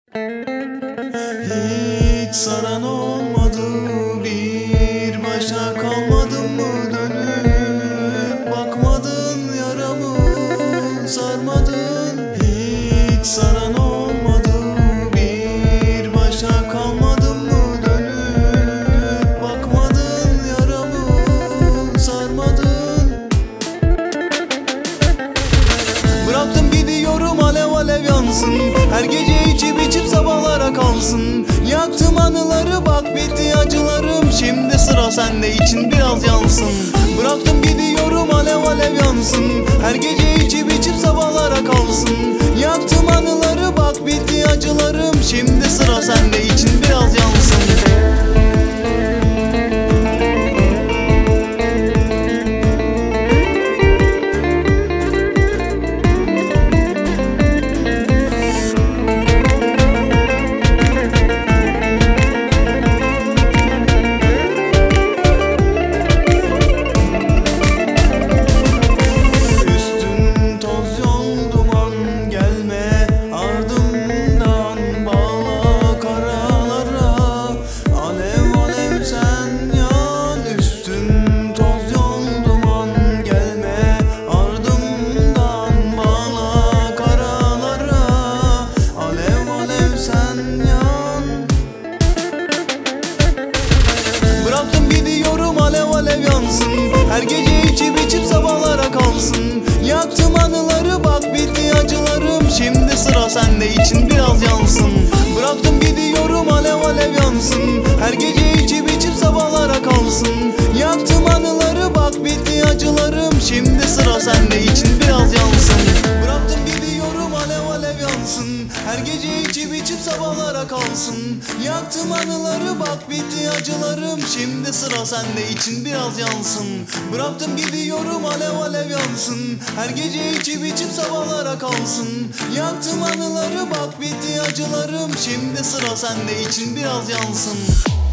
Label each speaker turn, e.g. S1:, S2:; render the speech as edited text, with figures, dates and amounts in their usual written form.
S1: Hiç saran olmadı, bir başa kalmadın mı dönüp bakmadın yaramı sarmadın. Hiç saran olmadı, bir başa kalmadın mı dönüp bakmadın yaramı sarmadın. Bıraktım gidiyorum alev alev yansın, her gece içip içip sabahlara kalsın. Yaktım anıları bak bitti acılarım, şimdi sıra sende için biraz yansın. Bıraktım gidiyorum alev alev yansın, her gece içip içip sabahlara kalsın. Yaktım anıları bak bitti acılarım, şimdi sıra sende için biraz yansın. Bıraktım gidiyorum alev alev yansın, her gece içip içip sabahlara kalsın. Yaktım anıları bak bitti acılarım, şimdi sıra sende için biraz yansın. Bıraktım gidiyorum alev alev yansın, her gece içip içip sabahlara kalsın. Yaktım anıları bak bitti acılarım, şimdi sıra sende için biraz yansın. Bıraktım gidiyorum alev alev yansın, her gece içip içip sabahlara kalsın. Yaktım anıları bak bitti acılarım, şimdi sıra sende için biraz yansın. Bıraktım gidiyorum alev alev yansın, her gece içip içip sabahlara kalsın. Yaktım anıları bak bitti acılarım, şimdi sıra sende için biraz yansın.